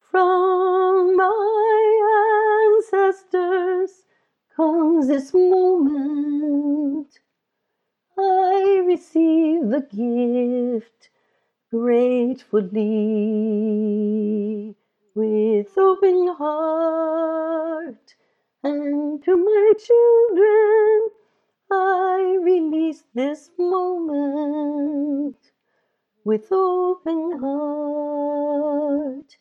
From my ancestors comes this moment. I receive the gift gratefully, with open heart. And to my children, I release this moment with open heart,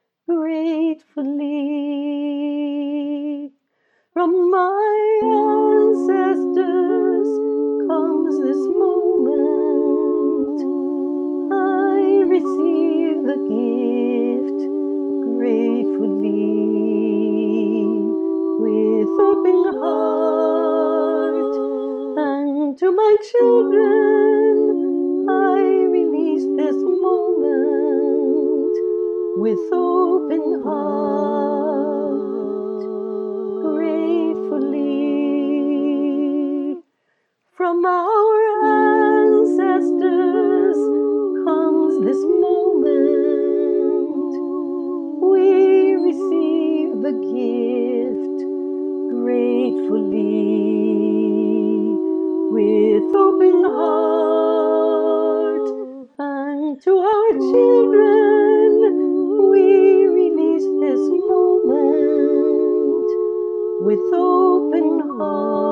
gratefully. From my ancestors comes this moment. I receive the gift gratefully, with open heart. And to my children, I release this moment with open heart, gratefully. From our ancestors comes this moment. We receive the gift gratefully, with open heart. And to our children, we release this moment with open heart.